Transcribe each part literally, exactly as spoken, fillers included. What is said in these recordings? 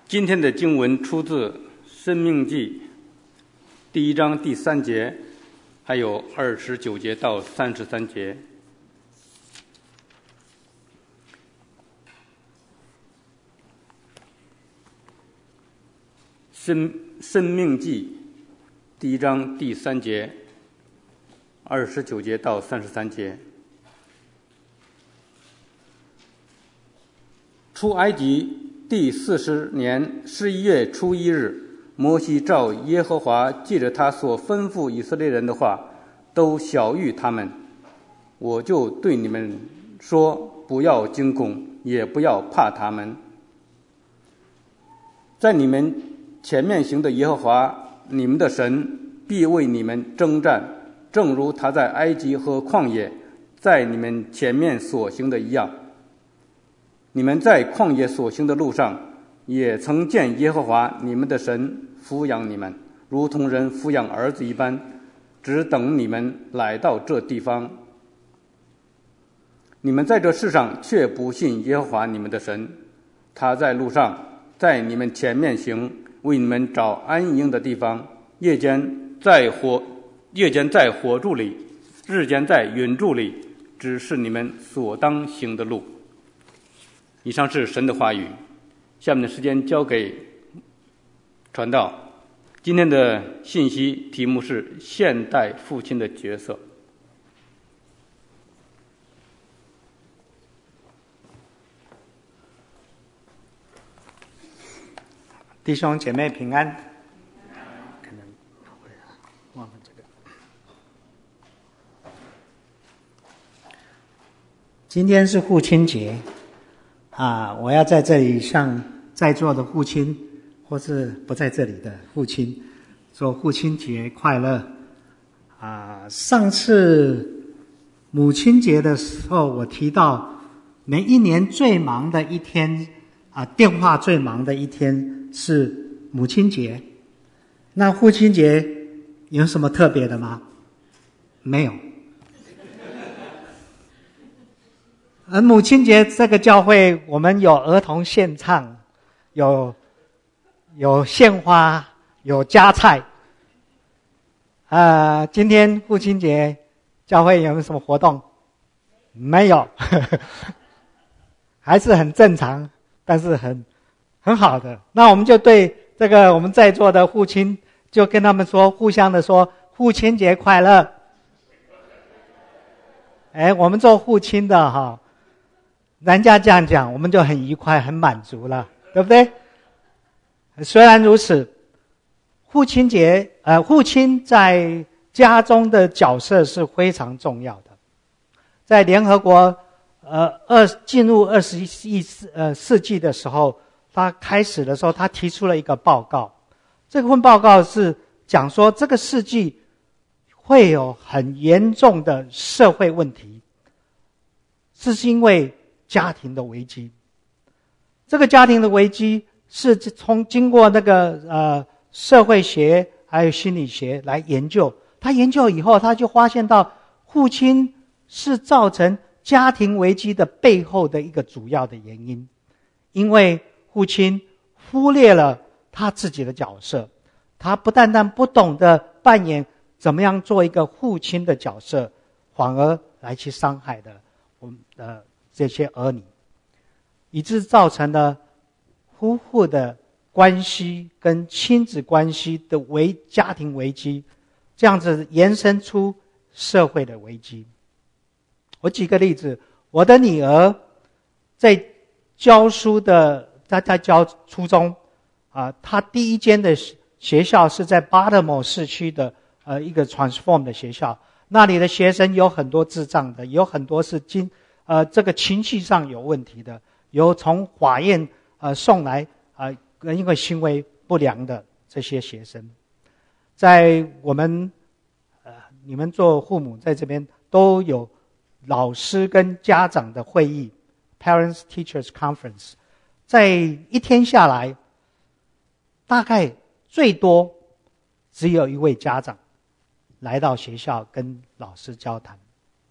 今天的经文出自《申命记》第一章第三节，还有二十九节到三十三节。申申命记第一章第三节，二十九节到三十三节。出埃及第四十年十一月初一日，摩西照耶和华借着他所吩咐以色列人的话，都晓谕他们。我就对你们说，不要惊恐，也不要怕他们。在你们前面行的耶和华你们的神必为你们征战，正如他在埃及和旷野在你们前面所行的一样。你们在旷野所行的路上，也曾见耶和华你们的神抚养你们，如同人抚养儿子一般，只等你们来到这地方。你们在这世上却不信耶和华你们的神，他在路上在你们前面行，为你们找安营的地方，夜间在火夜间在火柱里，日间在云柱里，指示你们所当行的路。以上是神的话语，下面的时间交给传道。今天的信息题目是现代父亲的角色。 弟兄姐妹平安。可能忘了这个。今天是父亲节啊，我要在这里向在座的父亲或是不在这里的父亲说父亲节快乐啊！上次母亲节的时候，我提到每一年最忙的一天啊，电话最忙的一天是母亲节。那父亲节有什么特别的吗？没有。而母亲节这个教会，我们有儿童献唱，有有献花，有加菜。啊、呃，今天父亲节，教会有没有什么活动？没有，还是很正常，但是很很好的。那我们就对这个我们在座的父亲，就跟他们说，互相的说，父亲节快乐。哎，我们做父亲的哈。人家这样讲，我们就很愉快很满足了，对不对？虽然如此，父亲节呃，父亲在家中的角色是非常重要的。在联合国呃二进入二十一世呃世纪的时候，他开始的时候，他提出了一个报告。这份报告是讲说，这个世纪会有很严重的社会问题，这是因为家庭的危机。这个家庭的危机是从经过那个呃社会学还有心理学来研究，他研究以后，他就发现到父亲是造成家庭危机的背后的一个主要的原因。因为父亲忽略了他自己的角色，他不单单不懂得扮演怎么样做一个父亲的角色，反而来去伤害的我们的这些儿女，以致造成了夫妇的关系跟亲子关系的危家庭危机，这样子延伸出社会的危机。我举个例子，我的女儿在教书的，在在教初中啊，她第一间的学校是在巴勒摩市区的呃一个 transform 的学校，那里的学生有很多智障的，有很多是经呃这个情绪上有问题的，有从法院呃送来呃因为行为不良的这些学生。在我们呃你们做父母在这边都有老师跟家长的会议 Parents Teachers Conference， 在一天下来大概最多只有一位家长来到学校跟老师交谈。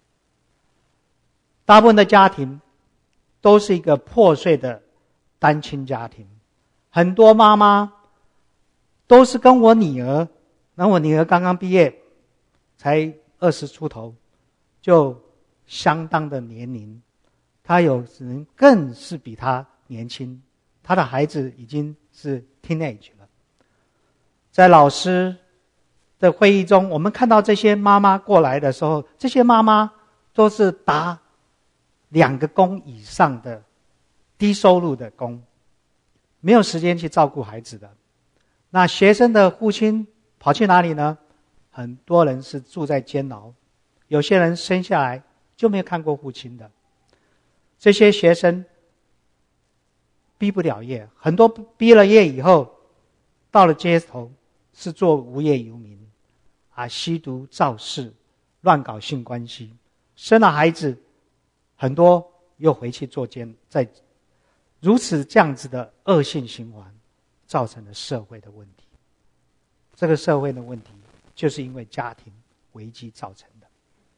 大部分的家庭都是一个破碎的单亲家庭， 很多妈妈都是跟我女儿，然后我女儿刚刚毕业，才二十出头，就相当的年龄，她有人更是比她年轻，她的孩子已经是 teenage 了。在老师的会议中，我们看到这些妈妈过来的时候，这些妈妈都是打两个工以上的低收入的工，没有时间去照顾孩子的。那学生的父亲跑去哪里呢？很多人是住在监牢，有些人生下来就没有看过父亲的。这些学生毕不了业，很多毕了业以后到了街头是做无业游民啊，吸毒肇事，乱搞性关系，生了孩子很多又回去做监，在如此这样子的恶性循环，造成了社会的问题。这个社会的问题就是因为家庭危机造成的。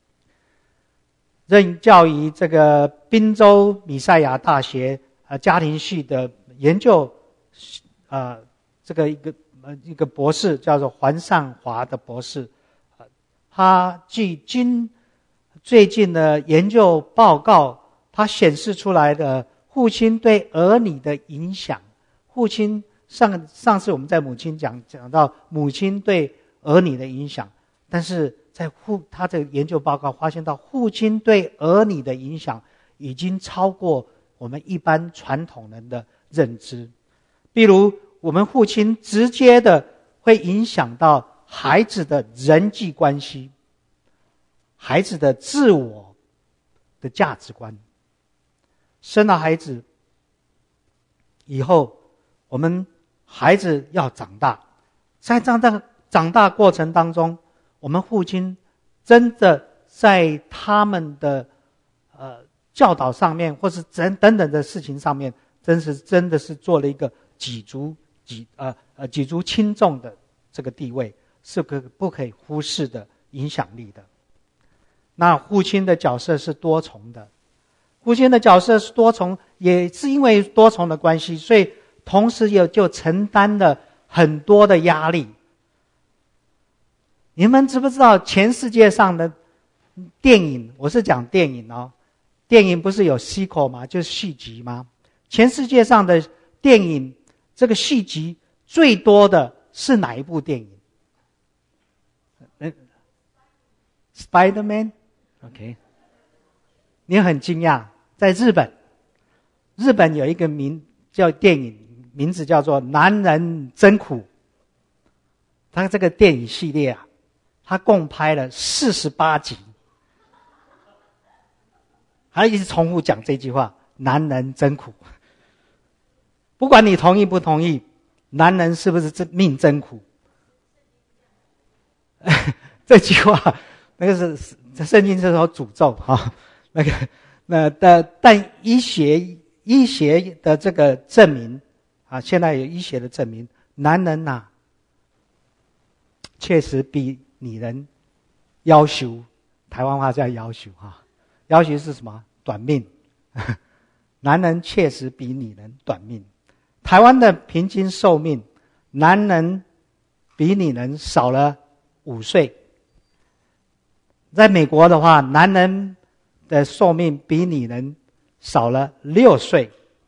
任教于这个宾州米赛亚大学呃家庭系的研究呃这个一个呃一个博士叫做黄尚华的博士，呃他据今最近的研究报告，他显示出来的父亲对儿女的影响，父亲上上次我们在母亲讲讲到母亲对儿女的影响，但是在父他的研究报告发现到，父亲对儿女的影响已经超过我们一般传统人的认知。比如我们父亲直接的会影响到孩子的人际关系，孩子的自我的价值观。生了孩子以后，我们孩子要长大，在长大长大过程当中，我们父亲真的在他们的呃教导上面，或是等等等的事情上面，真是真的是做了一个举足举呃呃举足轻重的这个地位，是可不可以忽视的影响力的。那父亲的角色是多重的，父亲的角色是多重，也是因为多重的关系，所以同时也就承担了很多的压力。你们知不知道全世界上的电影，我是讲电影哦，电影不是有 sequel 吗？就是续集吗？全世界上的电影这个续集最多的是哪一部电影？ Spider-Man OK， 你很惊讶，在日本，日本有一个名叫电影，名字叫做《男人真苦》。他这个电影系列啊，他共拍了四十八集，还一直重复讲这句话：男人真苦。不管你同意不同意，男人是不是真命真苦？这句话，那个是圣经是说诅咒哈，那个那的但医学医学的这个证明啊，现在有医学的证明，男人呐、啊，确实比女人要求，台湾话叫要求哈，要求是什么？短命，男人确实比女人短命。台湾的平均寿命，男人比女人少了五岁。在美国的话，男人的寿命比女人少了六岁。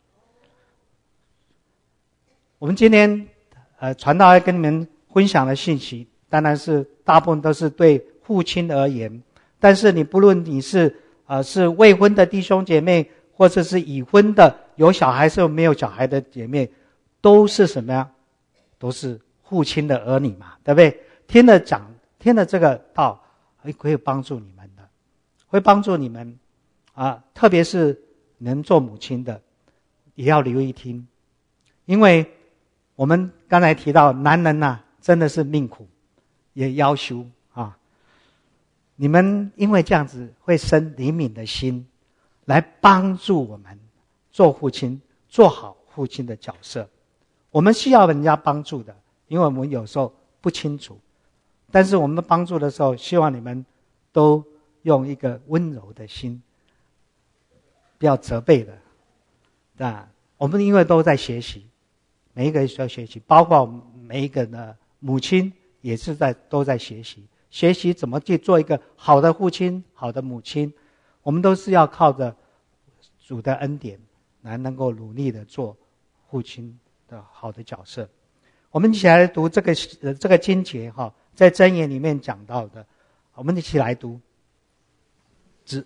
我们今天呃传道要跟你们分享的信息，当然是大部分都是对父亲而言，但是你不论你是呃是未婚的弟兄姐妹，或者是已婚的有小孩是没有小孩的姐妹，都是什么呀？都是父亲的儿女嘛，对不对？听了讲，听了这个道，可以帮助你们的，会帮助你们啊，特别是能做母亲的，也要留意听，因为我们刚才提到，男人呐、啊，真的是命苦，也要求啊，你们因为这样子会生灵敏的心，来帮助我们做父亲，做好父亲的角色。我们需要人家帮助的，因为我们有时候不清楚。但是我们帮助的时候，希望你们都用一个温柔的心，不要责备的。啊，我们因为都在学习， 每一个人需要学习，包括每一个的母亲也是在都在学习，学习怎么去做一个好的父亲、好的母亲。我们都是要靠着主的恩典来能够努力的做父亲的好的角色。我们一起来读这个呃这个经节哈，在箴言里面讲到的，我们一起来读。只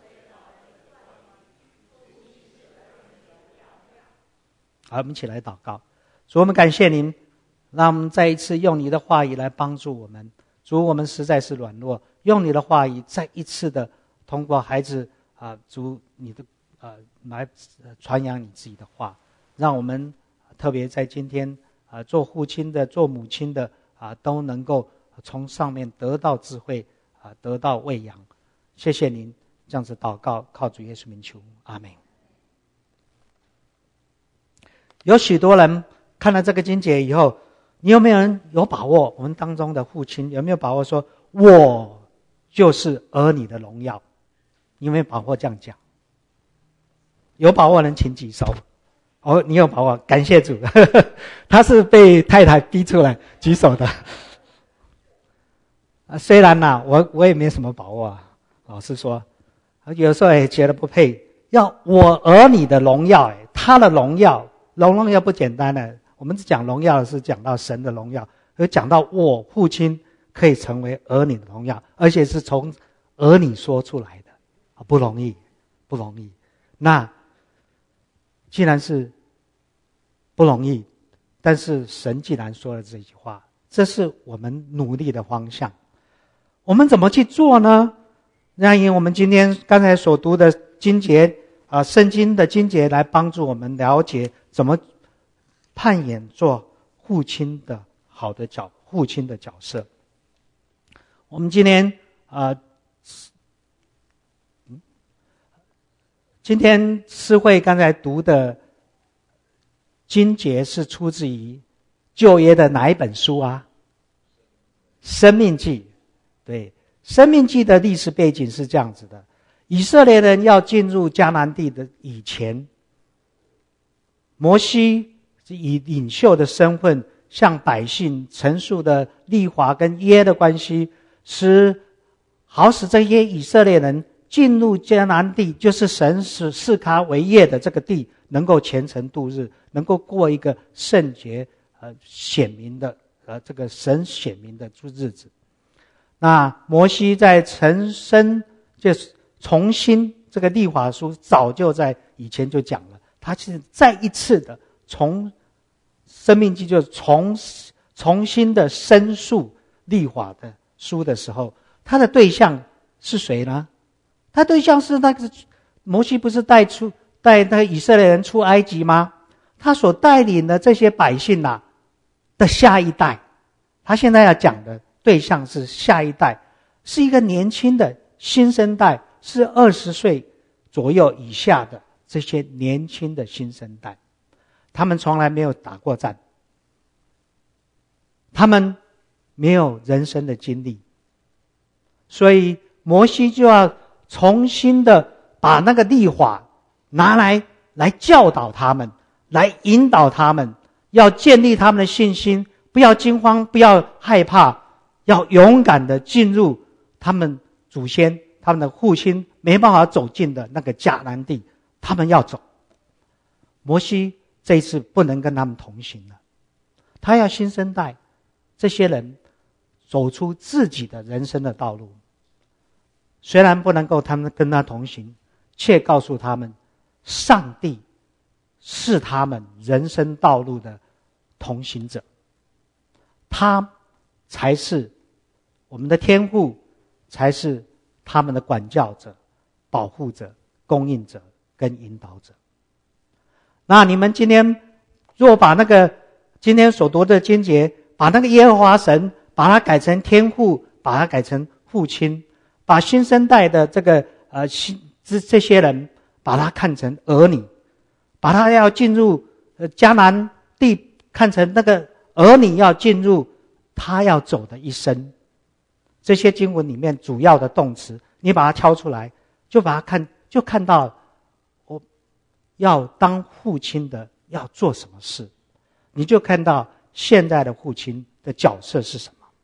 好，我们一起来祷告。主，我们感谢您，让我们再一次用你的话语来帮助我们。主，我们实在是软弱，用你的话语再一次的通过孩子啊、呃，主你的呃来传扬你自己的话，让我们特别在今天啊、呃，做父亲的、做母亲的啊、呃，都能够从上面得到智慧啊、呃，得到喂养。谢谢您，这样子祷告，靠主耶稣名求，阿们。有许多人看了这个经节以后，你有没有人有把握？我们当中的父亲有没有把握说，我就是儿女的荣耀？你有没有把握这样讲？有把握的人请举手。哦，你有把握，感谢主。他是被太太逼出来举手的。啊，虽然呐、啊，我我也没什么把握啊。老实说，有时候也觉得不配。要我儿女的荣耀，哎，他的荣耀。荣耀不简单的，我们讲荣耀是讲到神的荣耀，而讲到我父亲可以成为儿女的荣耀，而且是从儿女说出来的，不容易，不容易。那既然是不容易，但是神既然说了这句话，这是我们努力的方向。我们怎么去做呢？让以我们今天刚才所读的经节啊，圣经的经节来帮助我们了解怎么扮演做父亲的好的角父亲的角色。我们今天啊、呃，今天诗慧刚才读的经节是出自于旧约的哪一本书啊？生命记。对，生命记的历史背景是这样子的。以色列人要进入迦南地的以前，摩西以领袖的身份向百姓陈述的律法跟约的关系，使好使这些以色列人进入迦南地，就是神使视他为业的这个地，能够虔诚度日，能够过一个圣洁呃显明的呃这个神显明的日子。那摩西在重申就是重新这个律法书早就在以前就讲了，他是再一次的从生命记就重重新的申述律法的书的时候，他的对象是谁呢？他对象是那个摩西不是带出带那个以色列人出埃及吗？他所带领的这些百姓啊的下一代，他现在要讲的对象是下一代，是一个年轻的新生代，是二十岁左右以下的这些年轻的新生代。他们从来没有打过战，他们没有人生的经历，所以摩西就要重新的把那个律法拿来来教导他们，来引导他们，要建立他们的信心，不要惊慌，不要害怕，要勇敢的进入他们祖先他们的父亲没办法走进的那个迦南地，他们要走。摩西这一次不能跟他们同行了，他要新生代这些人走出自己的人生的道路。虽然不能够他们跟他同行，却告诉他们上帝是他们人生道路的同行者，他才是我们的天父，才是他们的管教者、保护者、供应者跟引导者。那你们今天若把那个今天所读的经节，把那个耶和华神把它改成天父，把它改成父亲，把新生代的这个呃新这这些人把它看成儿女，把它要进入呃迦南地看成那个儿女要进入他要走的一生。这些经文里面主要的动词，你把它挑出来，就把它看，就看到我要当父亲的要做什么事。 你就看到现在的父亲的角色是什么。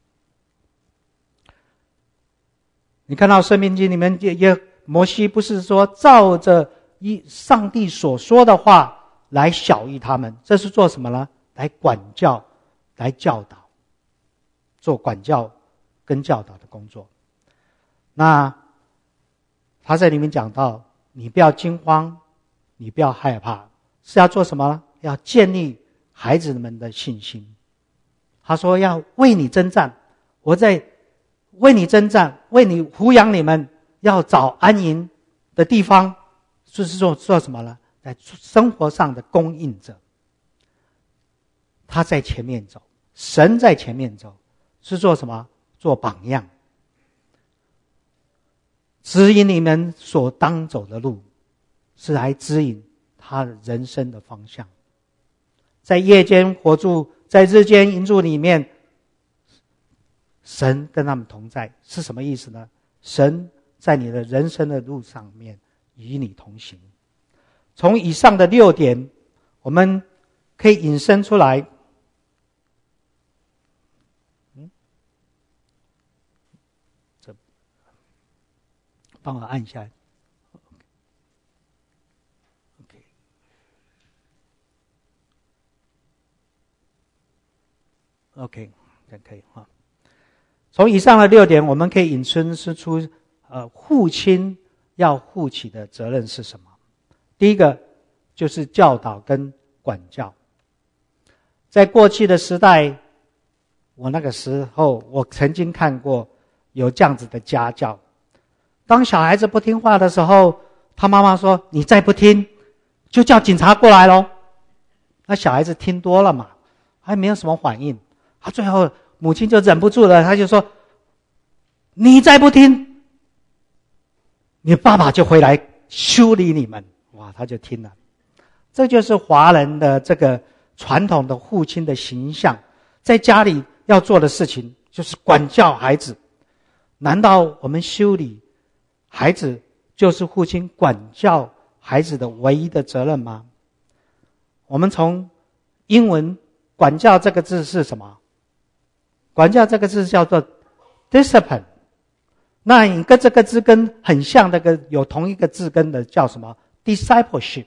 你看到申命记里面也也摩西不是说照着一上帝所说的话来晓谕他们，这是做什么呢？来管教，来教导，做管教跟教导的工作。那他在里面讲到，你不要惊慌，你不要害怕，是要做什么呢？要建立孩子们的信心。他说要为你征战，我在为你征战，为你抚养你们，要找安营的地方，就是做做什么呢？在生活上的供应者。他在前面走，神在前面走，是做什么？做榜样，指引你们所当走的路，是来指引他人生的方向。在夜间活住，在日间营住里面，神跟他们同在，是什么意思呢？神在你的人生的路上面与你同行。从以上的六点，我们可以引申出来。嗯，这帮我按一下。OK， OK， 这可以哈。从以上的六点，我们可以引申出，呃，父亲要负起的责任是什么？第一个就是教导跟管教。在过去的时代，我那个时候我曾经看过有这样子的家教。当小孩子不听话的时候，他妈妈说你再不听就叫警察过来咯。那小孩子听多了嘛，还没有什么反应，他最后母亲就忍不住了，他就说你再不听你爸爸就回来修理你们。哇，他就听了。这就是华人的这个传统的父亲的形象，在家里要做的事情就是管教孩子。难道我们修理孩子就是父亲管教孩子的唯一的责任吗？我们从英文管教这个字是什么？管教这个字叫做 discipline。那你跟这个字根很像，那个有同一个字根的叫什么？ discipleship。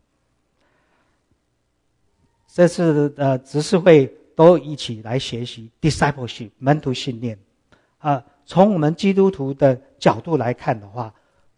这次呃执事会都一起来学习 discipleship 门徒训练。呃从我们基督徒的角度来看的话，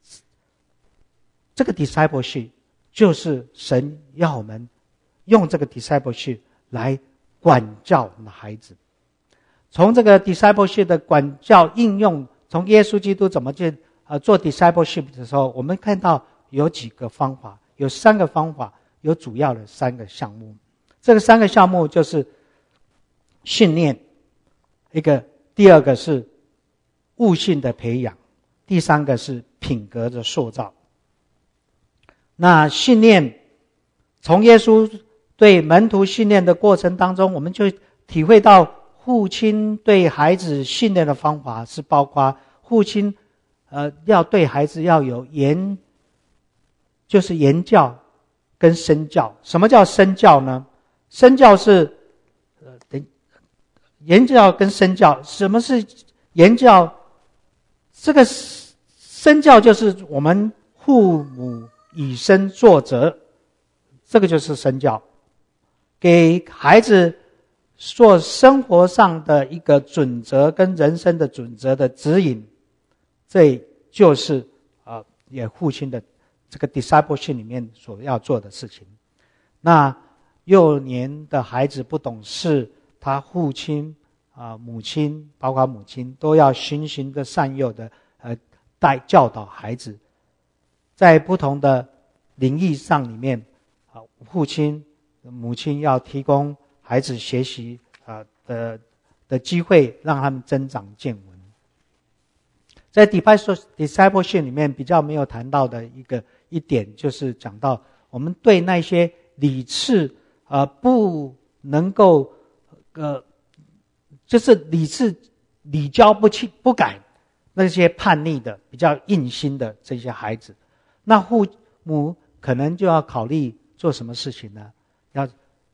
这个 discipleship 就是神要我们用这个 discipleship 来管教我们的孩子。从这个 discipleship 的管教应用，从耶稣基督怎么去呃做 discipleship 的时候，我们看到有几个方法，有三个方法，有主要的三个项目。这个三个项目就是训练，一个第二个是悟性的培养，第三个是品格的塑造。那训练，从耶稣对门徒训练的过程当中，我们就体会到父亲对孩子训练的方法是包括父亲呃要对孩子要有言，就是言教跟身教。什么叫身教呢？身教是呃等言教跟身教。什么是言教？这个身教就是我们父母以身作则，这个就是身教，给孩子做生活上的一个准则跟人生的准则的指引，这就是呃也父亲的这个 discipleship 里面所要做的事情。那幼年的孩子不懂事，他父亲啊、呃、母亲，包括母亲都要循循的善诱的呃带教导孩子，在不同的领域上里面啊、呃、父亲母亲要提供孩子学习啊、呃、的的机会，让他们增长见闻。在 discipleship 里面比较没有谈到的一个一点，就是讲到我们对那些理智呃不能够呃就是理智理教不去不改，那些叛逆的比较硬心的这些孩子，那父母可能就要考虑做什么事情呢？要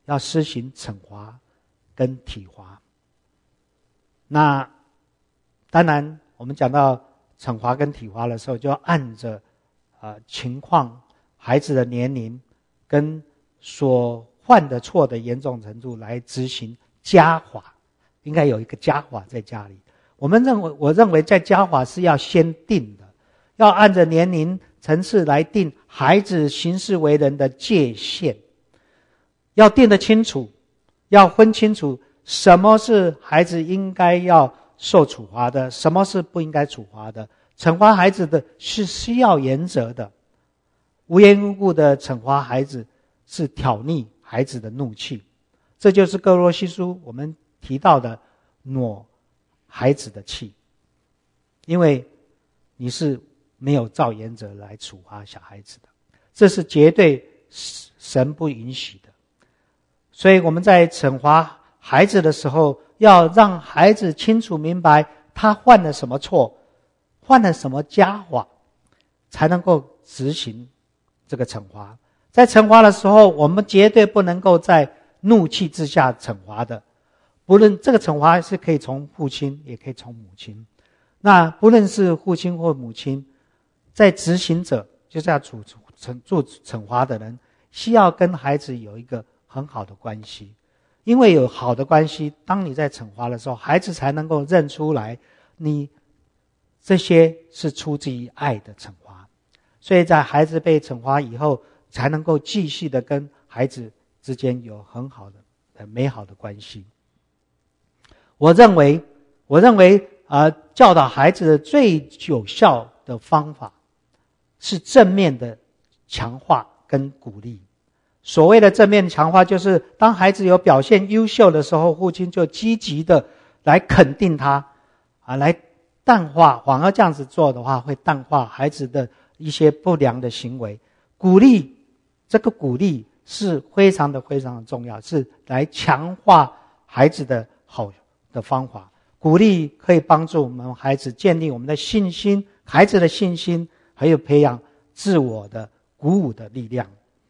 要施行惩罚跟体罚。那当然我们讲到惩罚跟体罚的时候，就要按着呃情况、孩子的年龄跟所犯的错的严重程度来执行家法，应该有一个家法在家里。我们认为，我认为在家法是要先定的，要按着年龄层次来定孩子行事为人的界限，要定得清楚，要分清楚什么是孩子应该要受处罚的，什么是不应该处罚的。惩罚孩子的是需要原则的，无缘无故的惩罚孩子是挑逆孩子的怒气。这就是哥罗西书我们提到的挪孩子的气，因为你是没有照原则来处罚小孩子的，这是绝对神不允许的。所以我们在惩罚孩子的时候，要让孩子清楚明白他犯了什么错，犯了什么家法，才能够执行这个惩罚。在惩罚的时候，我们绝对不能够在怒气之下惩罚的，不论这个惩罚是可以从父亲也可以从母亲，那不论是父亲或母亲，在执行者就是要处做惩罚的人，需要跟孩子有一个很好的关系。因为有好的关系，当你在惩罚的时候，孩子才能够认出来你这些是出自于爱的惩罚。所以在孩子被惩罚以后，才能够继续的跟孩子之间有很好的很美好的关系。我认为我认为呃，教导孩子的最有效的方法是正面的强化跟鼓励。所谓的正面强化，就是当孩子有表现优秀的时候，父亲就积极的来肯定他啊，来淡化，反而这样子做的话会淡化孩子的一些不良的行为。鼓励，这个鼓励是非常的非常的重要，是来强化孩子的好的方法。鼓励可以帮助我们孩子建立我们的信心，孩子的信心，还有培养自我的鼓舞的力量。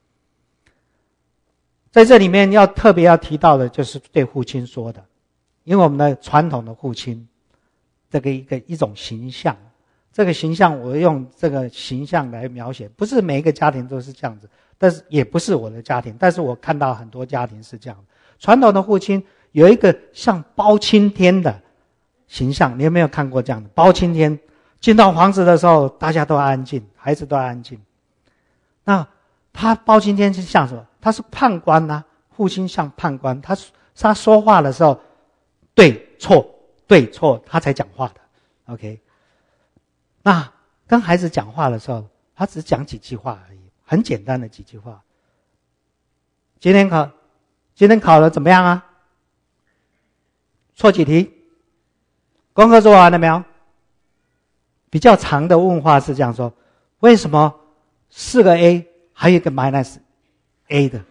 在这里面要特别要提到的就是对父亲说的，因为我们的传统的父亲这个一个一种形象，这个形象我用这个形象来描写，不是每一个家庭都是这样子，但是也不是我的家庭，但是我看到很多家庭是这样的。传统的父亲有一个像包青天的形象，你有没有看过这样的包青天？进到房子的时候，大家都安静，孩子都安静。那他包青天是像什么？他是判官啊，父亲像判官，他他说话的时候，对错对错，他才讲话的。OK， 那跟孩子讲话的时候，他只讲几句话而已，很简单的几句话。今天考，今天考得怎么样啊？错几题？功课做完了没有？比较长的问话是这样说：为什么四个 A 还有一个 minus A 的？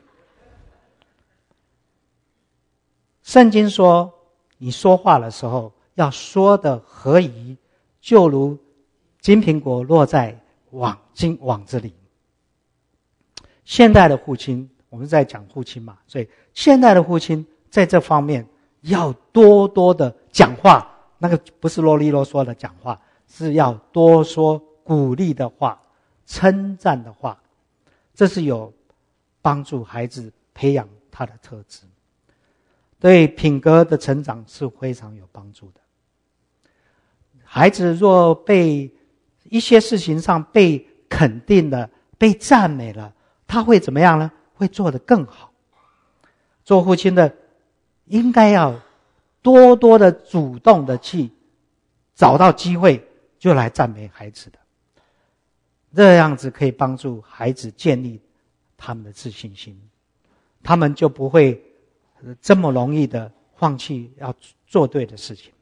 圣经说，你说话的时候要说的合宜，就如金苹果落在网金网子里。现代的父亲，我们在讲父亲嘛，所以现代的父亲在这方面要多多的讲话，那个不是啰里啰嗦的讲话，是要多说鼓励的话，称赞的话，这是有帮助孩子培养他的特质，对品格的成长是非常有帮助的。孩子若被一些事情上被肯定了，被赞美了，他会怎么样呢？会做得更好。做父亲的应该要多多的主动的去找到机会就来赞美孩子的，这样子可以帮助孩子建立他们的自信心，他们就不会这么容易的放弃要做对的事情。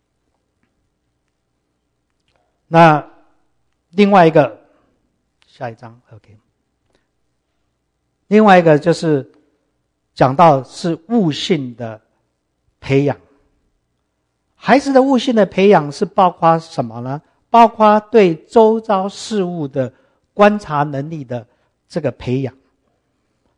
那另外一个，下一章 OK， 另外一个就是讲到是悟性的培养。孩子的悟性的培养是包括什么呢？包括对周遭事物的观察能力的这个培养。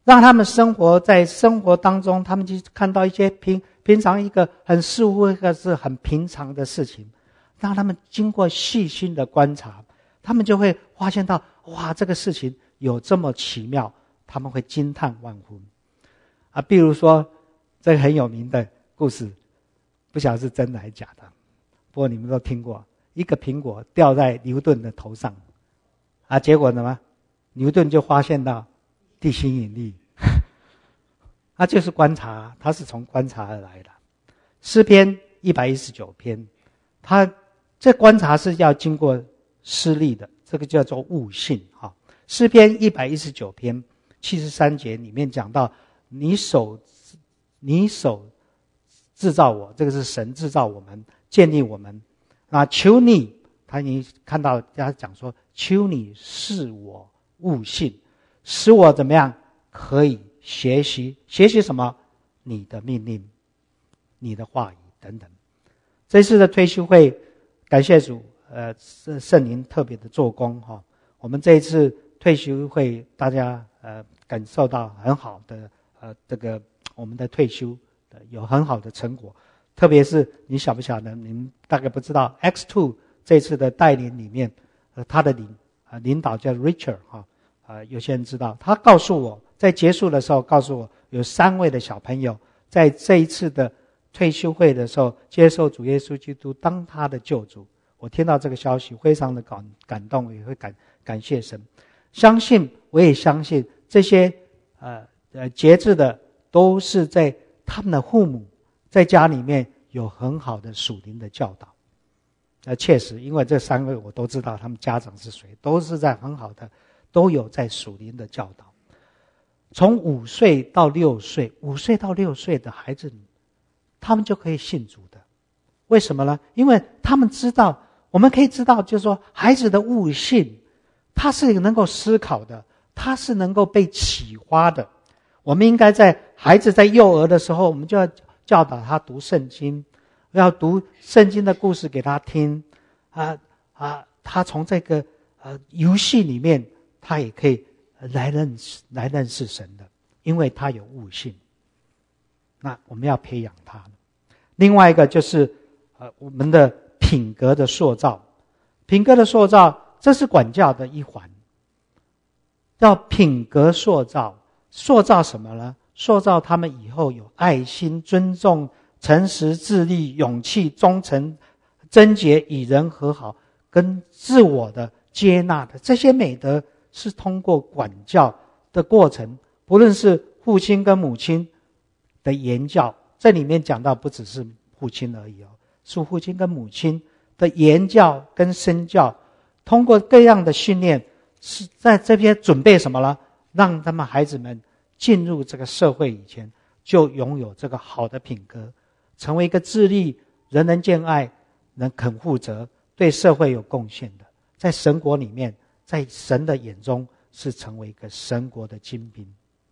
让他们生活在生活当中，他们就看到一些平平常一个很似乎一个是很平常的事情，让他们经过细心的观察，他们就会发现到，哇，这个事情有这么奇妙，他们会惊叹万分。啊，比如说这个很有名的故事，不晓得是真的还是假的，不过你们都听过，一个苹果掉在牛顿的头上，啊，结果呢，牛顿就发现到地心引力，他就是观察，他是从观察而来的。诗篇一百一十九篇，他这观察是要经过施力的，这个叫做悟性哈。诗篇一百一十九篇七十三节里面讲到，你手你手制造我，这个是神制造我们，建立我们。那求你，他你看到他讲说，求你示我悟性，使我怎么样可以学习学习什么？你的命令，你的话语等等。这次的退休会，感谢主，呃，圣灵特别的做工哈、哦。我们这一次退休会，大家呃感受到很好的呃这个我们的退休的有很好的成果。特别是你晓不晓得？你们大概不知道 X 二 这次的带领里面，呃，他的领啊、呃、领导叫 Richard 哈、哦，啊、呃，有些人知道，他告诉我在结束的时候告诉我，有三位的小朋友在这一次的退休会的时候接受主耶稣基督当他的救主。我听到这个消息非常的感感动，也会感感谢神。相信我也相信这些呃呃节制的都是在他们的父母在家里面有很好的属灵的教导。呃，确实，因为这三位我都知道他们家长是谁，都是在很好的，都有在属灵的教导。从五岁到六岁，五岁到六岁的孩子，他们就可以信主的。为什么呢？因为他们知道，我们可以知道，就是说，孩子的悟性，他是能够思考的，他是能够被启发的。我们应该在孩子在幼儿的时候，我们就要教导他读圣经，要读圣经的故事给他听，啊啊，他从这个呃游戏里面，他也可以来认识来认识神的，因为他有悟性。那我们要培养他。另外一个就是呃我们的品格的塑造，品格的塑造，这是管教的一环。要品格塑造，塑造什么呢？塑造他们以后有爱心、尊重、诚实、自立、勇气、忠诚、贞洁、与人和好，跟自我的接纳的这些美德，是通过管教的过程，不论是父亲跟母亲的言教，这里面讲到不只是父亲而已哦，是父亲跟母亲的言教跟身教，通过各样的训练，是在这边准备什么呢？让他们孩子们进入这个社会以前，就拥有这个好的品格，成为一个自立、人人见爱、能肯负责、对社会有贡献的，在神国里面，在神的眼中是成为一个神国的精兵。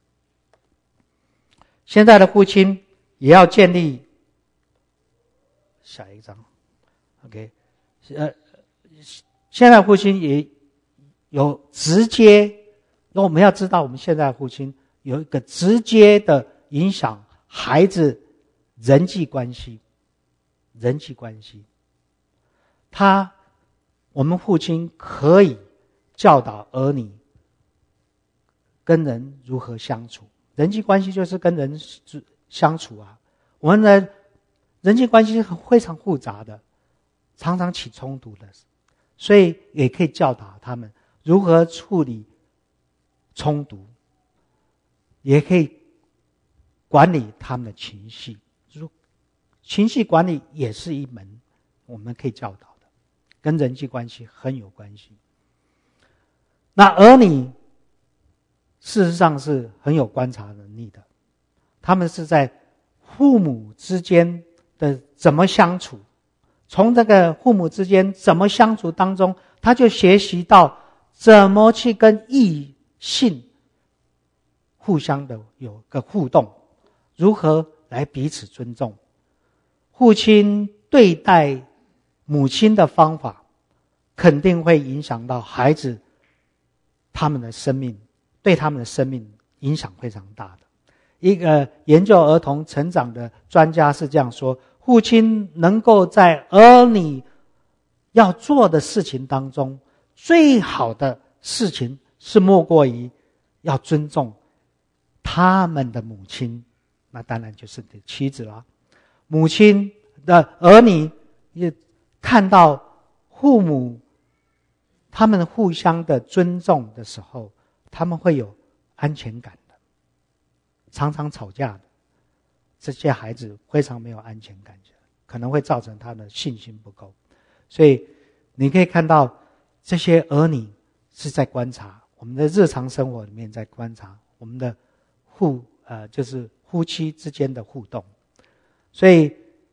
现在的父亲也要建立，下一张 ，OK， 呃，现在父亲也有直接，因为我们要知道，我们现在的父亲有一个直接的影响孩子人际关系，人际关系，他，我们父亲可以教导儿女跟人如何相处。人际关系就是跟人相处啊，我们的人际关系是非常复杂的，常常起冲突的，所以也可以教导他们如何处理冲突，也可以管理他们的情绪，情绪管理也是一门我们可以教导的，跟人际关系很有关系。那儿女事实上是很有观察能力的，他们是在父母之间的怎么相处，从这个父母之间怎么相处当中，他就学习到怎么去跟异性互相的有个互动，如何来彼此尊重。父亲对待母亲的方法肯定会影响到孩子他们的生命，对他们的生命影响非常大的。一个研究儿童成长的专家是这样说，父亲能够在儿女要做的事情当中，最好的事情是莫过于要尊重他们的母亲，那当然就是你的妻子了。母亲的儿女也看到父母他们互相的尊重的时候，他们会有安全感的。常常吵架的这些孩子非常没有安全感，可能会造成他的信心不够。所以你可以看到这些儿女是在观察我们的日常生活里面，在观察我们的互呃就是夫妻之间的互动。所以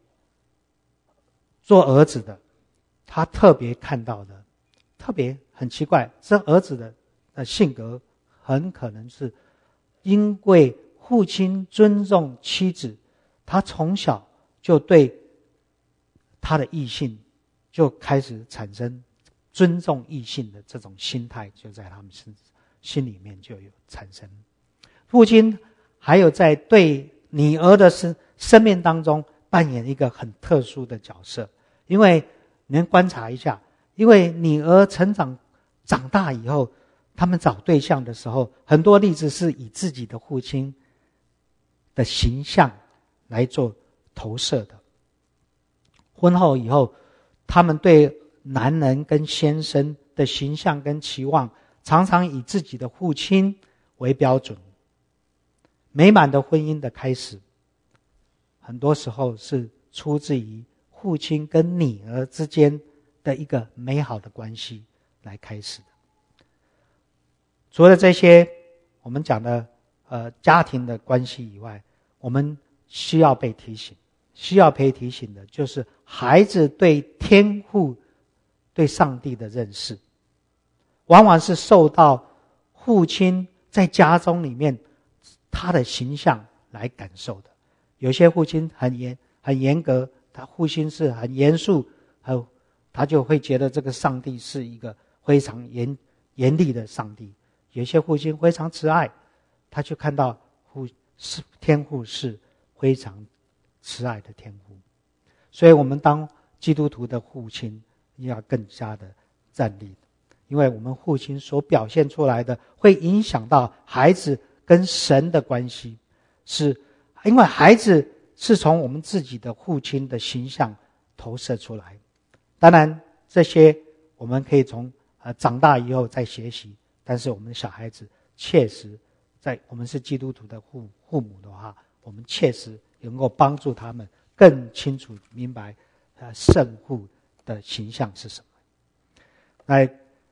做儿子的他特别看到的，特别很奇怪，这儿子的的性格很可能是因为父亲尊重妻子，他从小就对他的异性就开始产生尊重异性的这种心态，就在他们心心里面就有产生。父亲还有在对女儿的生生命当中扮演一个很特殊的角色，因为你们观察一下，因为女儿成长长大以后，他们找对象的时候，很多例子是以自己的父亲的形象来做投射的。婚后以后，他们对男人跟先生的形象跟期望，常常以自己的父亲为标准。美满的婚姻的开始，很多时候是出自于父亲跟女儿之间的一个美好的关系来开始的。除了这些我们讲的呃家庭的关系以外，我们需要被提醒，需要被提醒的就是孩子对天父、对上帝的认识，往往是受到父亲在家中里面他的形象来感受的。有些父亲很严很严格，他父亲是很严肃，他就会觉得这个上帝是一个非常严严厉的上帝。有些父亲非常慈爱，他就看到父天父是非常慈爱的天父。所以我们当基督徒的父亲要更加的站立，因为我们父亲所表现出来的会影响到孩子跟神的关系，是因为孩子是从我们自己的父亲的形象投射出来。当然这些我们可以从呃长大以后再学习，但是我们的小孩子确实在我们是基督徒的父父母的话，我们确实能够帮助他们更清楚明白呃圣父的形象是什么。来，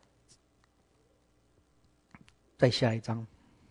再下一章，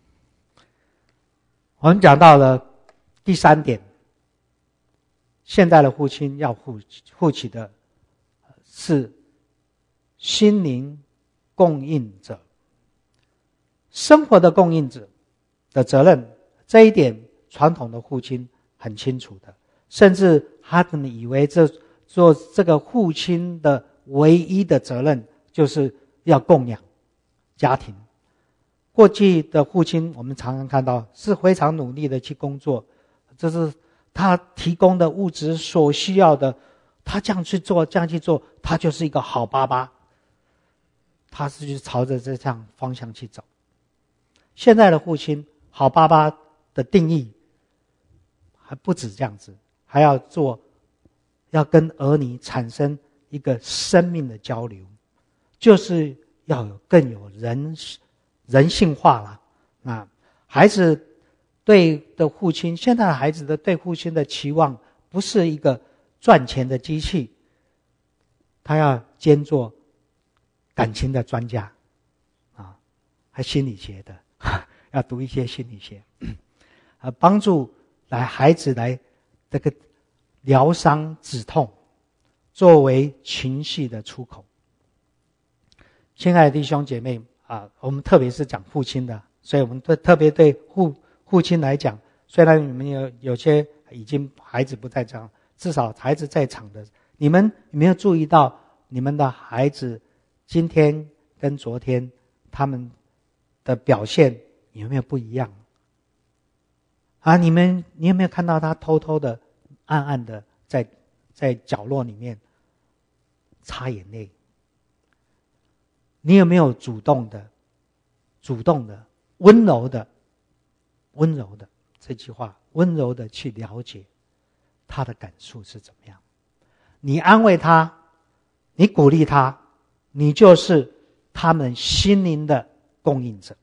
我们讲到了第三点，现代的父亲要负负起的是心灵供应者，生活的供应者的责任。这一点传统的父亲很清楚的，甚至他们以为这做这个父亲的唯一的责任就是要供养家庭。过去的父亲我们常常看到是非常努力的去工作，这是他提供的物质所需要的，他这样去做这样去做，他就是一个好爸爸，他是去朝着这样方向去走。现在的父亲好爸爸的定义还不止这样子，还要做要跟儿女产生一个生命的交流，就是要有更有人人性化了。那孩子对的父亲，现在的孩子的对父亲的期望不是一个赚钱的机器，他要兼做感情的专家啊，还心理学的，要读一些心理学，啊，帮助来孩子来这个疗伤止痛，作为情绪的出口。亲爱的弟兄姐妹啊，我们特别是讲父亲的，所以我们特别对父父亲来讲，虽然你们有有些已经孩子不在场，至少孩子在场的，你们有没有注意到你们的孩子今天跟昨天他们的表现有没有不一样？ 啊，你们你有没有看到他偷偷的、暗暗的在在角落里面擦眼泪？你有没有主动的、主动的、温柔的、温柔的这句话，温柔的去了解他的感受是怎么样？你安慰他，你鼓励他，你就是他们心灵的供应者。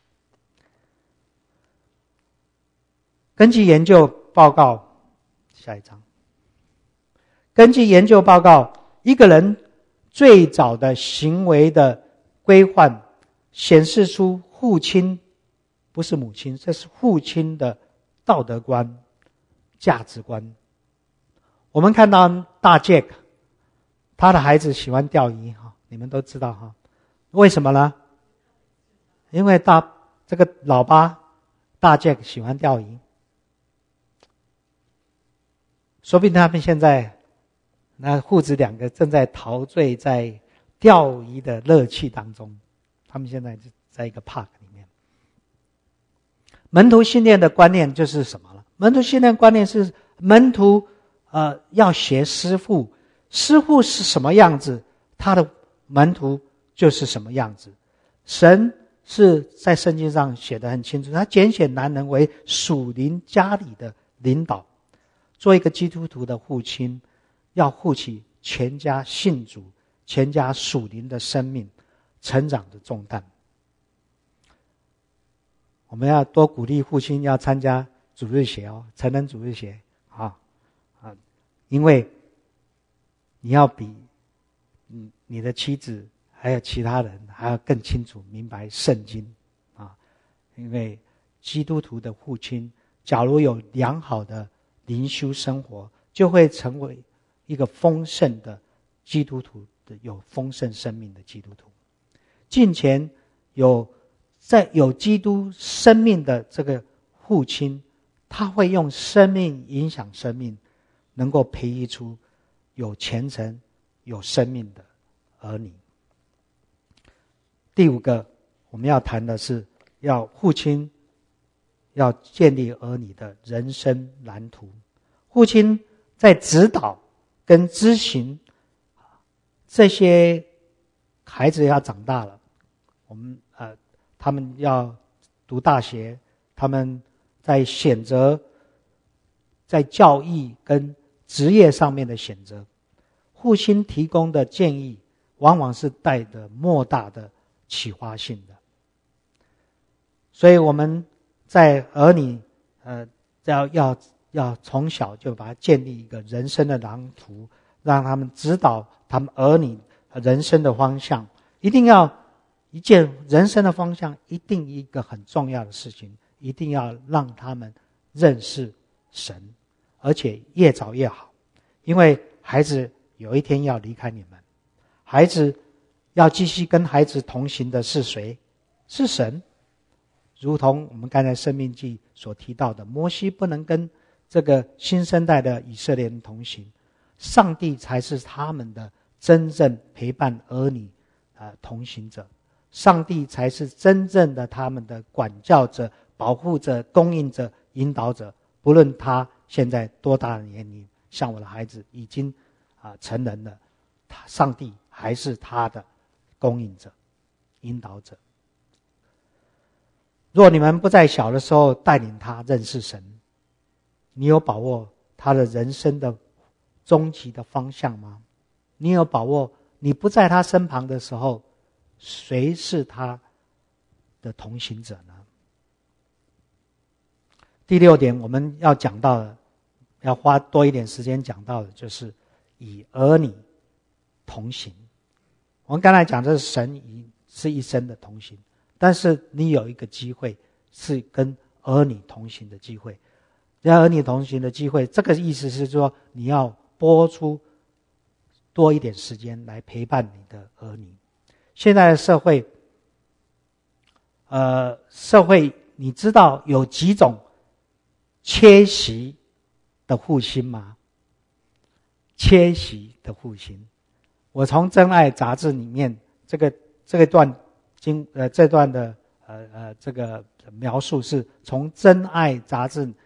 根据研究报告，下一章。根据研究报告，一个人最早的行为的规范显示出父亲，不是母亲，这是父亲的道德观、价值观。我们看到大 Jack， 他的孩子喜欢钓鱼，你们都知道哈，为什么呢？因为大这个老爸大 Jack 喜欢钓鱼，说不定他们现在那父子两个正在陶醉在钓鱼的乐趣当中，他们现在就在一个 park 里面。门徒训练的观念就是什么了？门徒训练观念是门徒呃要学师父，师父是什么样子，他的门徒就是什么样子。神是在圣经上写得很清楚，他拣选男人为属灵家里的领导。做一个基督徒的父亲，要负起全家信主、全家属灵的生命成长的重担。我们要多鼓励父亲要参加主日学哦，成人主日学啊啊，因为你要比嗯你的妻子还有其他人还要更清楚明白圣经啊，因为基督徒的父亲，假如有良好的灵修生活，就会成为一个丰盛的基督徒，有丰盛生命的基督徒。近前有在有基督生命的这个父亲，他会用生命影响生命，能够培育出有虔诚、有生命的儿女。第五个，我们要谈的是，要父亲要建立儿女的人生蓝图。父亲在指导跟咨询这些孩子要长大了，我们呃，他们要读大学，他们在选择在教育跟职业上面的选择，父亲提供的建议往往是带着莫大的启发性的。所以我们在儿女呃要要要从小就把它建立一个人生的蓝图，让他们指导他们儿女人生的方向。一定要一件人生的方向，一定一个很重要的事情，一定要让他们认识神，而且越早越好。因为孩子有一天要离开你们，孩子要继续跟孩子同行的是谁？是神。如同我们刚才申命记所提到的，摩西不能跟这个新生代的以色列人同行，上帝才是他们的真正陪伴儿女、呃、同行者，上帝才是真正的他们的管教者、保护者、供应者、引导者。不论他现在多大的年龄，像我的孩子已经、呃、成人了，他上帝还是他的供应者、引导者。若你们不在小的时候带领他认识神，你有把握他的人生的终极的方向吗？你有把握你不在他身旁的时候，谁是他的同行者呢？第六点我们要讲到的，要花多一点时间讲到的，就是以儿女同行。我们刚才讲的是神是一生的同行，但是你有一个机会是跟儿女同行的机会。跟儿女同行的机会，这个意思是说你要拨出多一点时间来陪伴你的儿女。现在的社会呃，社会你知道有几种缺席的父亲吗？缺席的父亲，我从真爱杂志里面这个这个段经呃这段的呃呃这个描述是从真爱杂志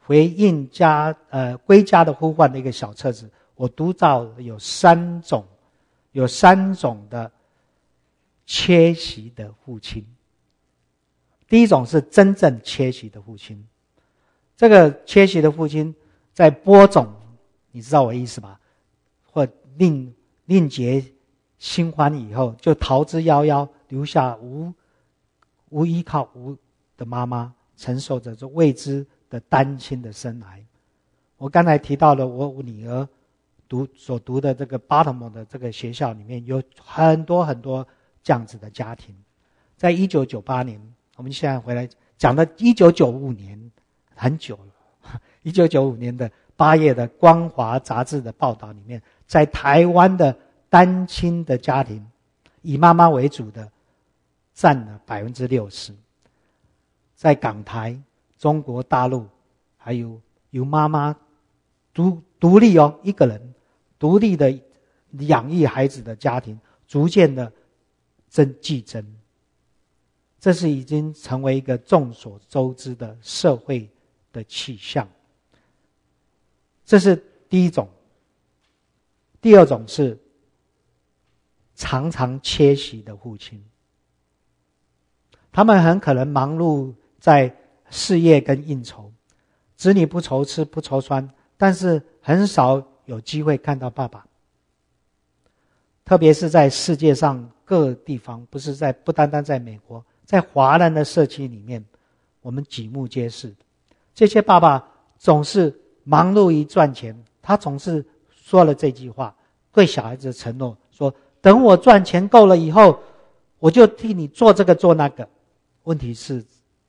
回应家呃归家的呼唤的一个小册子，我读到有三种，有三种的缺席的父亲。第一种是真正缺席的父亲，这个缺席的父亲在播种，你知道我意思吧？或另另结新欢以后，就逃之夭夭，留下无无依靠无的妈妈，承受着这未知的单亲的生涯。我刚才提到了我女儿读所读的这个巴特摩的这个学校里面，有很多很多这样子的家庭。在一九九八年，我们现在回来讲到一九九五年，很久了。一九九五年的八月的《光华》杂志的报道里面，在台湾的单亲的家庭，以妈妈为主的占了百分之六十。在港台、中国大陆，还有由妈妈独独立哦一个人独立的养育孩子的家庭，逐渐的增剧增。这是已经成为一个众所周知的社会的气象。这是第一种。第二种是常常缺席的父亲，他们很可能忙碌在事业跟应酬，子女不愁吃不愁穿，但是很少有机会看到爸爸。特别是在世界上各地方，不是在不单单在美国，在华人的社区里面，我们举目皆是。这些爸爸总是忙碌于赚钱，他总是说了这句话，对小孩子承诺说，等我赚钱够了以后，我就替你做这个做那个。问题是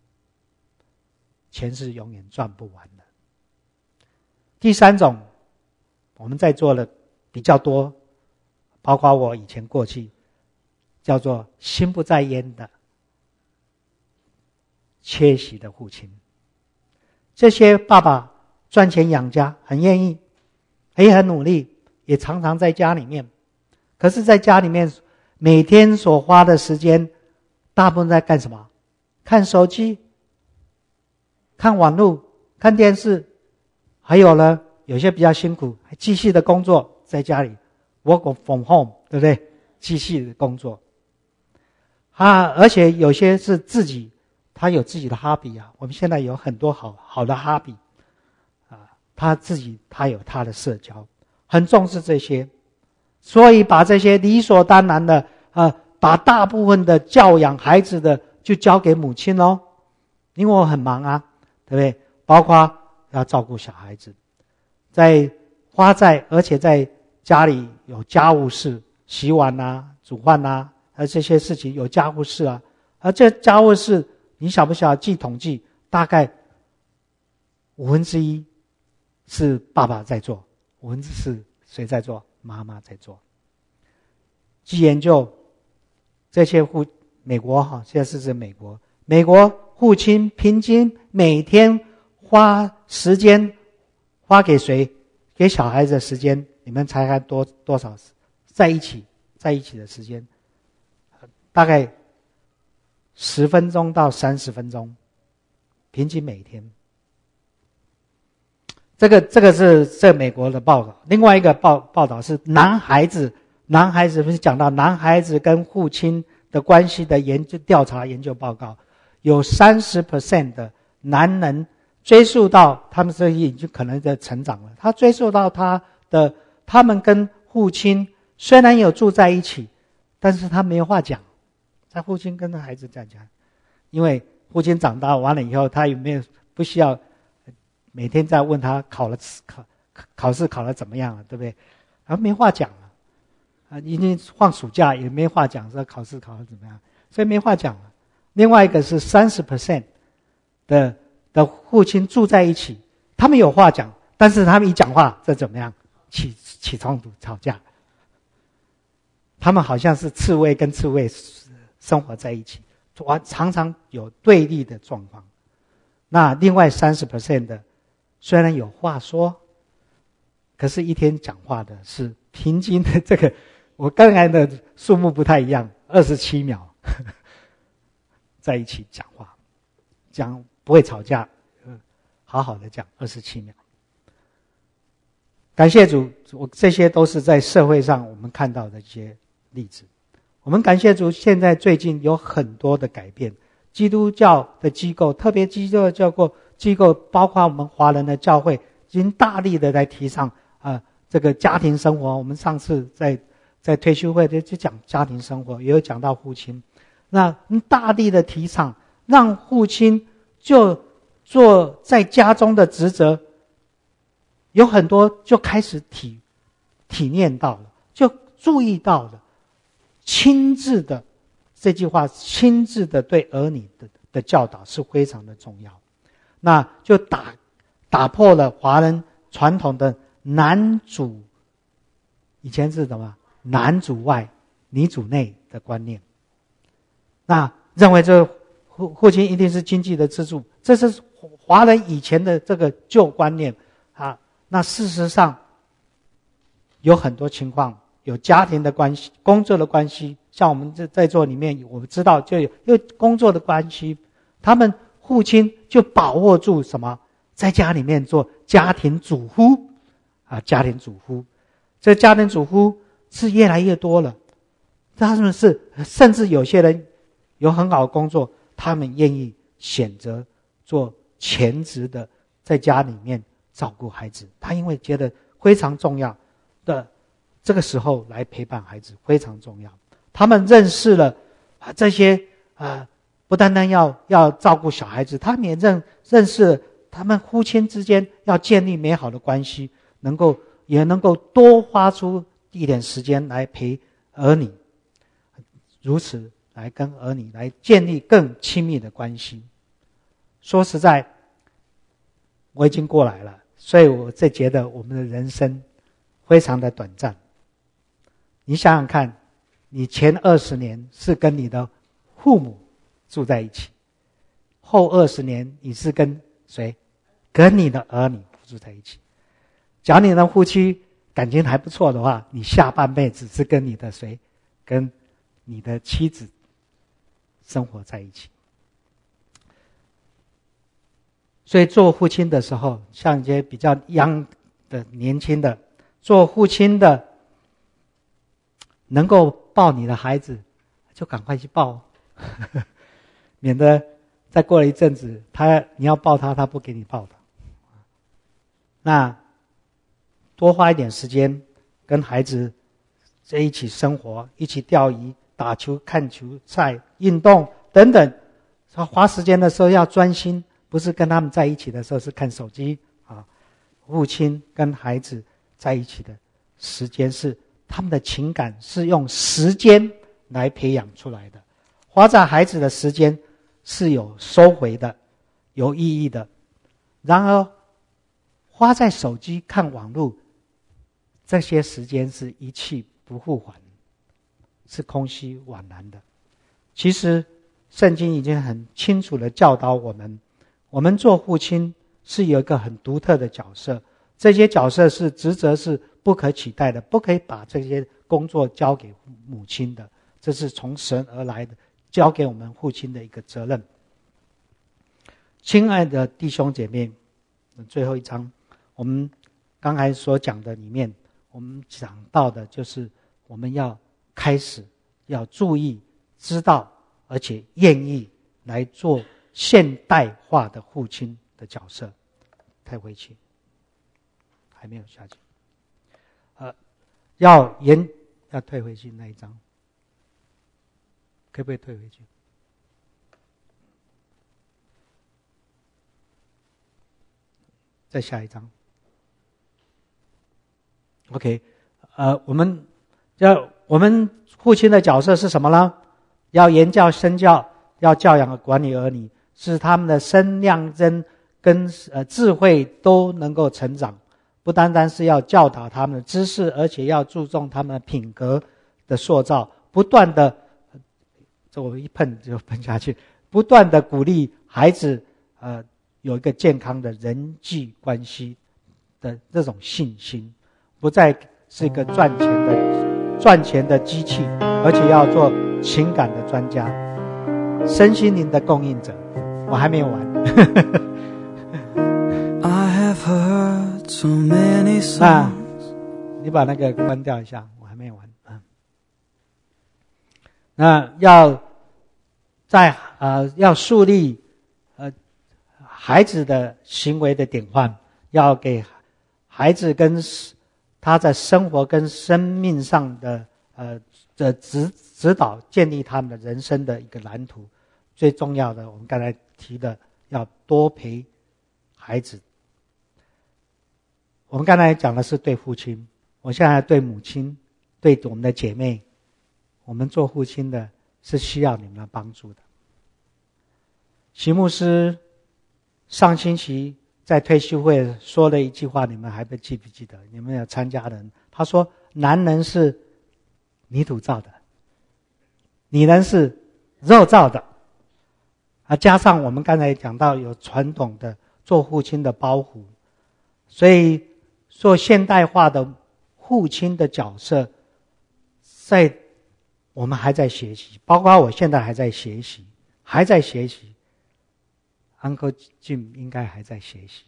钱是永远赚不完的。第三种，我们在做了比较多，包括我以前过去叫做心不在焉的缺席的父亲。这些爸爸赚钱养家，很愿意，也很努力，也常常在家里面，可是在家里面每天所花的时间大部分在干什么？看手机，看网络，看电视，还有呢有些比较辛苦，还继续的工作，在家里 work from home， 对不对？继续的工作啊，而且有些是自己他有自己的 hobby 啊，我们现在有很多好好的 hobby 啊，他自己他有他的社交，很重视这些，所以把这些理所当然的啊，把大部分的教养孩子的就交给母亲咯，因为我很忙啊，对不对？包括要照顾小孩子，在花在而且在家里有家务事，洗碗啊、煮饭啊，而这些事情有家务事啊，而这家务事你晓不晓得？据统计，大概五分之一是爸爸在做，五分之四谁在做？妈妈在做。据研究，这些父美国哈，现在是指美国，美国父亲平均每天花时间花给谁？给小孩子的时间，你们猜看多多少？在一起在一起的时间，大概十分钟到三十分钟，平均每天。这个这个是在美国的报道。另外一个报报道是男孩子，男孩子不是讲到男孩子跟父亲的关系的研究调查研究报告，有 百分之三十 的男人追溯到他们这已经可能在成长了，他追溯到他的他们跟父亲虽然有住在一起，但是他没有话讲。他父亲跟他孩子这样讲，因为父亲长大完了以后，他有没有不需要每天在问他考了考考试考得怎么样了，对不对？啊，没话讲了，啊，已经放暑假也没话讲，说考试考得怎么样，所以没话讲了。另外一个是 百分之三十 的的父亲住在一起，他们有话讲，但是他们一讲话，这怎么样？起起冲突吵架。他们好像是刺猬跟刺猬生活在一起，常常有对立的状况。那另外 百分之三十 的虽然有话说，可是一天讲话的是平均的这个，我刚才的数目不太一样，二十七秒呵呵在一起讲话，讲不会吵架， 好好的讲二十七秒。感谢主，我这些都是在社会上我们看到的一些例子。我们感谢主，现在最近有很多的改变，基督教的机构，特别基督教教过机构，包括我们华人的教会，已经大力的在提倡啊、呃、这个家庭生活。我们上次在在退休会就讲家庭生活，也有讲到父亲，那大力的提倡，让父亲就做在家中的职责，有很多就开始体体验到了，就注意到了。亲自的这句话，亲自的对儿女 的, 的教导是非常的重要，那就打打破了华人传统的男主，以前是什么男主外女主内的观念，那认为这父父亲一定是经济的支柱，这是华人以前的这个旧观念啊。那事实上有很多情况，有家庭的关系，工作的关系，像我们这在座里面，我们知道就有有工作的关系，他们父亲就把握住什么，在家里面做家庭主夫啊，家庭主夫，这家庭主夫是越来越多了。他们是甚至有些人有很好的工作，他们愿意选择做全职的，在家里面照顾孩子，他因为觉得非常重要的。这个时候来陪伴孩子非常重要。他们认识了啊这些啊、呃，不单单要要照顾小孩子，他们也认认识了他们夫妻之间要建立美好的关系，能够也能够多花出一点时间来陪儿女，如此来跟儿女来建立更亲密的关系。说实在，我已经过来了，所以我在觉得我们的人生非常的短暂。你想想看，你前二十年是跟你的父母住在一起，后二十年你是跟谁？跟你的儿女住在一起。假如你的夫妻感情还不错的话，你下半辈子是跟你的谁？跟你的妻子生活在一起。所以做父亲的时候，像一些比较 young 的年轻的做父亲的，能够抱你的孩子就赶快去抱免得再过了一阵子他你要抱他他不给你抱的。那多花一点时间跟孩子在一起生活，一起钓鱼、打球、看球赛、运动等等，花时间的时候要专心，不是跟他们在一起的时候是看手机啊。父亲跟孩子在一起的时间是他们的情感是用时间来培养出来的，花在孩子的时间是有收回的，有意义的。然而花在手机看网络，这些时间是一去不复还，是空虚枉然的。其实圣经已经很清楚地教导我们，我们做父亲是有一个很独特的角色，这些角色是职责是不可取代的，不可以把这些工作交给母亲的，这是从神而来的，交给我们父亲的一个责任。亲爱的弟兄姐妹，最后一章我们刚才所讲的里面，我们讲到的就是我们要开始要注意知道而且愿意来做现代化的父亲的角色。退回去，还没有下去。呃，要严要退回去那一张，可不可以退回去？再下一张。OK， 呃，我们要我们父亲的角色是什么呢？要言教身教，要教养和管理儿女，使他们的身量真跟呃智慧都能够成长。不单单是要教导他们的知识，而且要注重他们的品格的塑造，不断的，这我一碰就碰下去，不断的鼓励孩子呃有一个健康的人际关系的这种信心，不再是一个赚钱的赚钱的机器，而且要做情感的专家，身心灵的供应者。我还没有完那你把那个关掉一下，我还没完啊。那要在呃要树立呃孩子的行为的典范，要给孩子跟他在生活跟生命上的呃的指指导，建立他们的人生的一个蓝图。最重要的，我们刚才提的，要多陪孩子。我们刚才讲的是对父亲，我现在对母亲，对我们的姐妹，我们做父亲的是需要你们的帮助的。徐牧师上星期在退休会说了一句话，你们还不记不记得？你们有参加的人，他说：“男人是泥土造的，女人是肉造的。”啊，加上我们刚才讲到有传统的做父亲的包袱，所以做现代化的父亲的角色，在我们还在学习，包括我现在还在学习，还在学习。Uncle Jim 应该还在学习。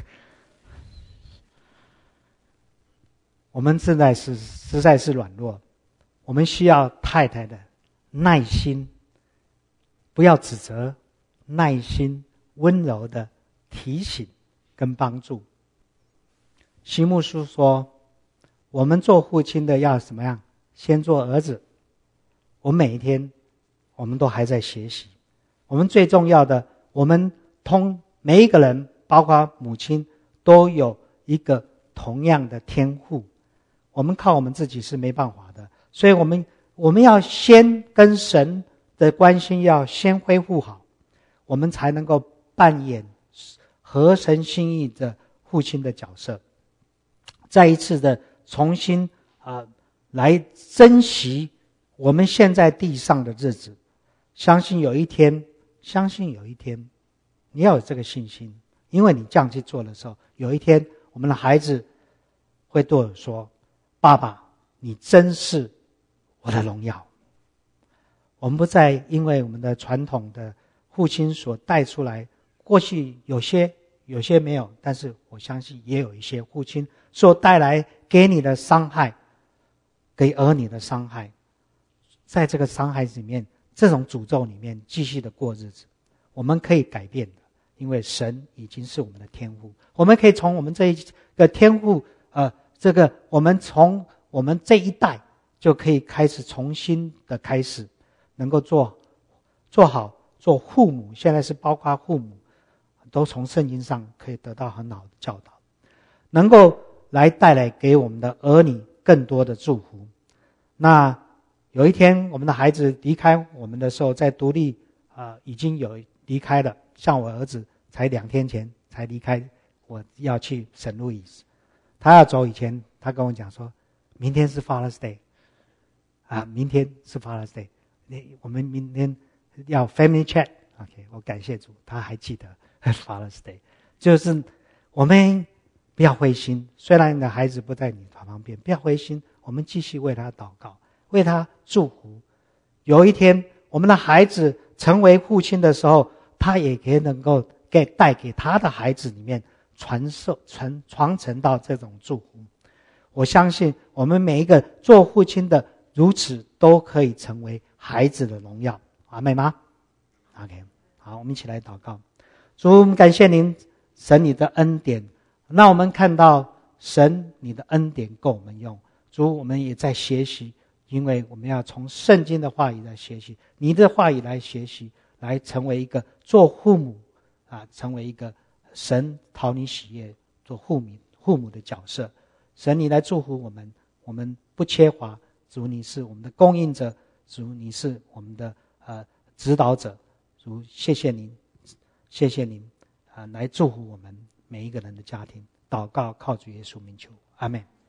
我们现在是实在是软弱，我们需要太太的耐心，不要指责，耐心温柔的提醒跟帮助。徐牧师说，我们做父亲的要怎么样？先做儿子。我们每一天我们都还在学习，我们最重要的，我们通每一个人包括母亲都有一个同样的天赋，我们靠我们自己是没办法的，所以我们我们要先跟神的关系要先恢复好，我们才能够扮演合神心意的父亲的角色，再一次的重新啊、呃、来珍惜我们现在地上的日子。相信有一天相信有一天你要有这个信心，因为你这样去做的时候，有一天我们的孩子会对我说，爸爸你真是我的荣耀。我们不再因为我们的传统的父亲所带出来，过去有些有些没有，但是我相信也有一些父亲所带来给你的伤害，给儿女的伤害，在这个伤害里面，这种诅咒里面继续的过日子。我们可以改变的，因为神已经是我们的天父，我们可以从我们这一个天父呃，这个我们从我们这一代就可以开始重新的开始，能够做做好做父母，现在是包括父母都从圣经上可以得到很好的教导，能够来带来给我们的儿女更多的祝福。那有一天我们的孩子离开我们的时候，在独立呃已经有离开了，像我儿子才两天前才离开，我要去圣路易斯，他要走以前他跟我讲说，明天是 Father's Day 啊，明天是 Father's Day， 我们明天要 Family Chat。 OK， 我感谢主他还记得 Father's Day。 就是我们不要灰心，虽然你的孩子不在你旁边，不要灰心，我们继续为他祷告，为他祝福。有一天我们的孩子成为父亲的时候，他也可以能够给带给他的孩子里面传授传传承到这种祝福。我相信我们每一个做父亲的如此都可以成为孩子的荣耀。阿们吗？ OK， 好，我们一起来祷告。主，我们感谢您，神你的恩典，让我们看到神你的恩典够我们用。主，我们也在学习，因为我们要从圣经的话语来学习，你的话语来学习，来成为一个做父母啊，成为一个神讨你喜悦做父母父母的角色。神你来祝福我们，我们不缺乏。主你是我们的供应者，主你是我们的呃指导者。主谢谢您，谢谢您啊、呃，来祝福我们每一个人的家庭。祷告靠主耶稣名求，阿们。